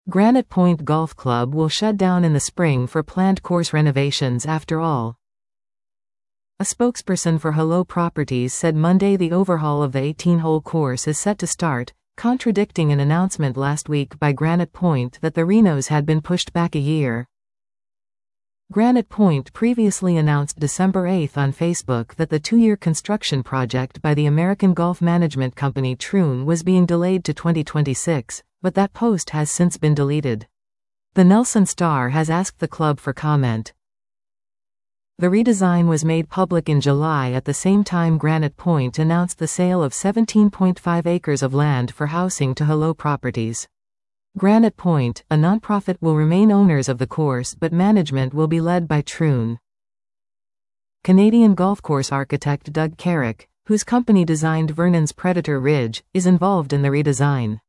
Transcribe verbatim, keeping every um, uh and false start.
Granite Point Golf Club will shut down in the spring for planned course renovations after all. A spokesperson for Hello Properties said Monday the overhaul of the eighteen-hole course is set to start, contradicting an announcement last week by Granite Point that the renos had been pushed back a year. Granite Point previously announced December eighth on Facebook that the two-year construction project by the American golf management company Troon was being delayed to twenty twenty-six, but that post has since been deleted. The Nelson Star has asked the club for comment. The redesign was made public in July at the same time Granite Point announced the sale of seventeen point five acres of land for housing to Hello Properties. Granite Point, a nonprofit, will remain owners of the course but management will be led by Troon. Canadian golf course architect Doug Carrick, whose company designed Vernon's Predator Ridge, is involved in the redesign.